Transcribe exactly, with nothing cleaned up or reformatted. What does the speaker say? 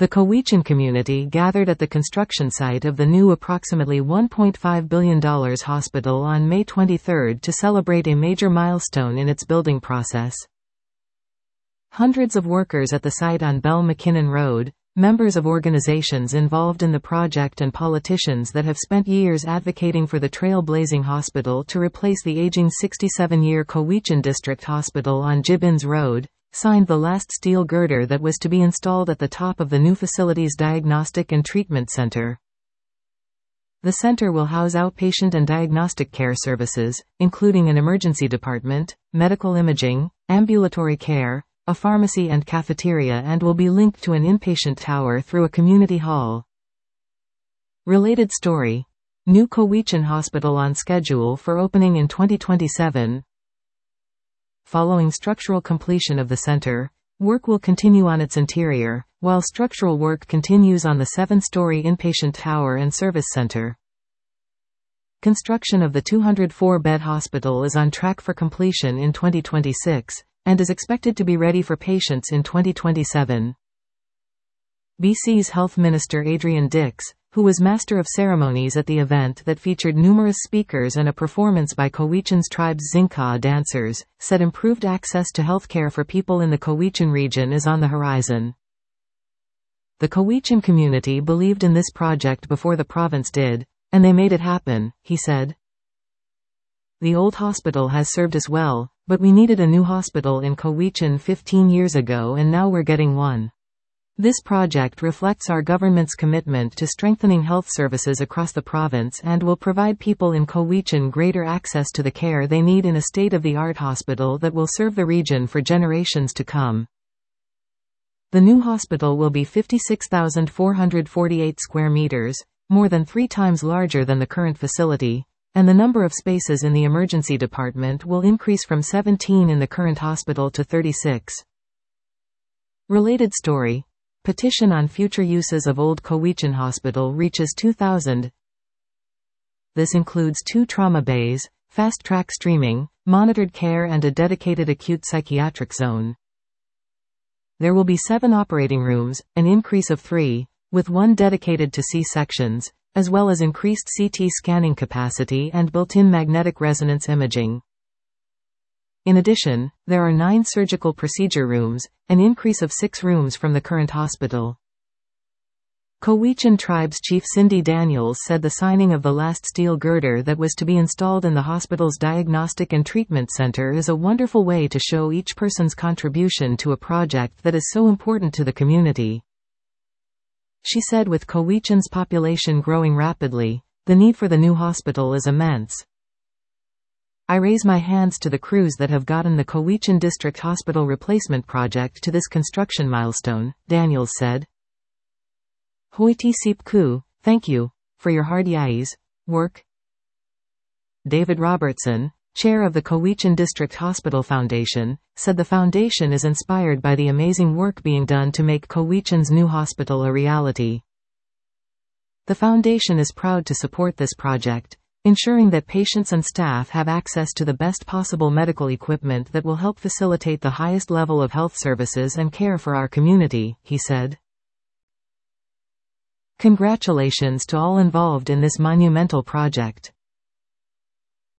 The Cowichan community gathered at the construction site of the new approximately one point five billion dollar hospital on May twenty-third to celebrate a major milestone in its building process. Hundreds of workers at the site on Bell McKinnon Road, members of organizations involved in the project and politicians that have spent years advocating for the trailblazing hospital to replace the aging sixty-seven-year Cowichan District Hospital on Gibbons Road, signed the last steel girder that was to be installed at the top of the new facility's Diagnostic and Treatment Center. The center will house outpatient and diagnostic care services, including an emergency department, medical imaging, ambulatory care, a pharmacy and cafeteria, and will be linked to an inpatient tower through a community hall. Related story. New Cowichan Hospital on schedule for opening in twenty twenty-seven. Following structural completion of the center, work will continue on its interior, while structural work continues on the seven-story inpatient tower and service center. Construction of the two hundred four bed hospital is on track for completion in twenty twenty-six, and is expected to be ready for patients in twenty twenty-seven. B C's Health Minister Adrian Dix, who was Master of Ceremonies at the event that featured numerous speakers and a performance by Cowichan's tribe's Zinca dancers, said improved access to healthcare for people in the Cowichan region is on the horizon. The Cowichan community believed in this project before the province did, and they made it happen, he said. The old hospital has served us well, but we needed a new hospital in Cowichan fifteen years ago, and now we're getting one. This project reflects our government's commitment to strengthening health services across the province and will provide people in Cowichan greater access to the care they need in a state-of-the-art hospital that will serve the region for generations to come. The new hospital will be fifty-six thousand four hundred forty-eight square meters, more than three times larger than the current facility, and the number of spaces in the emergency department will increase from seventeen in the current hospital to thirty-six. Related story. Petition on future uses of Old Cowichan Hospital reaches two thousand. This includes two trauma bays, fast-track streaming, monitored care, and a dedicated acute psychiatric zone. There will be seven operating rooms, an increase of three, with one dedicated to C-sections, as well as increased C T scanning capacity and built-in magnetic resonance imaging. In addition, there are nine surgical procedure rooms, an increase of six rooms from the current hospital. Cowichan Tribe's Chief Cindy Daniels said the signing of the last steel girder that was to be installed in the hospital's Diagnostic and Treatment Center is a wonderful way to show each person's contribution to a project that is so important to the community. She said with Cowichan's population growing rapidly, the need for the new hospital is immense. I raise my hands to the crews that have gotten the Cowichan District Hospital replacement project to this construction milestone, Daniels said. Hoiti Sip Ku, thank you, for your hard yais, work. David Robertson, chair of the Cowichan District Hospital Foundation, said the foundation is inspired by the amazing work being done to make Cowichan's new hospital a reality. The foundation is proud to support this project, ensuring that patients and staff have access to the best possible medical equipment that will help facilitate the highest level of health services and care for our community, he said. Congratulations to all involved in this monumental project.